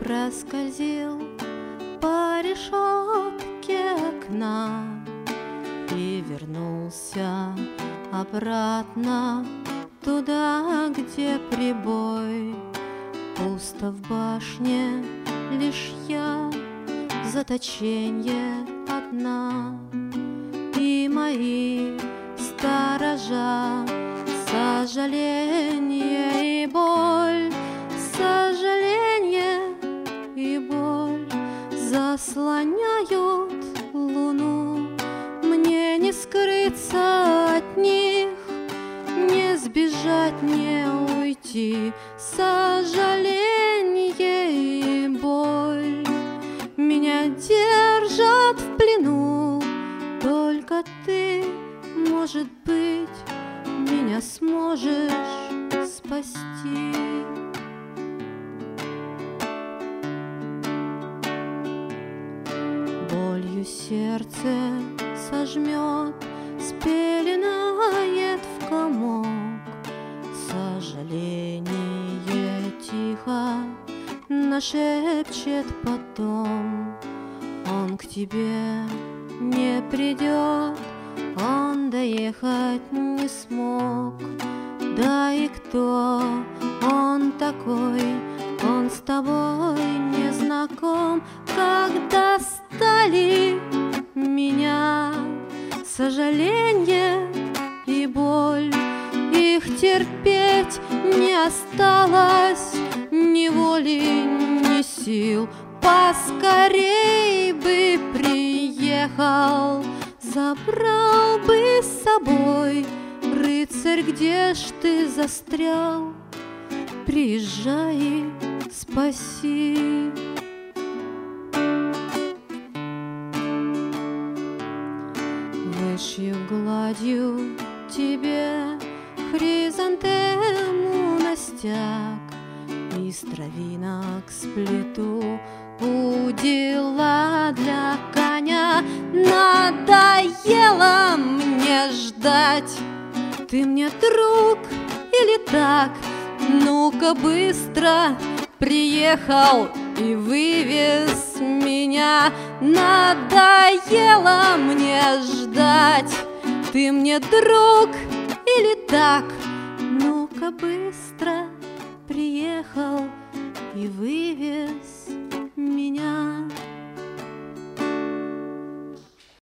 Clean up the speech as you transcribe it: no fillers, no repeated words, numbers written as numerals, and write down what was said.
проскользил по решетке окна и вернулся обратно туда, где прибой. Пусто в башне, лишь я, заточенье одна, и мои сторожа, сожаление и боль, сожаление и боль заслоняют луну. Мне не скрыться от них, не сбежать, не уйти. Сожаление и боль меня держат в плену. Только ты, может быть, меня сможешь спасти. Болью сердце сожмет, спеленает в комок. Сожаление тихо нашепчет потом. Он к тебе не придет, он доехать не смог. Да и кто он такой, он с тобой не знаком. Когда стали меня сожаление и боль, их терпеть не осталось ни воли, ни сил. Поскорей бы приехал, забрал бы с собой. Рыцарь, где ж ты застрял? Приезжай и спаси. Вышью гладью тебе хризантему на стяг, из травинок сплету удила для коня. Надоело мне ждать, ты мне друг или так? Ну-ка быстро приехал и вывез меня. Надоело мне ждать, ты мне друг или так? Ну-ка быстро приехал и вывез меня.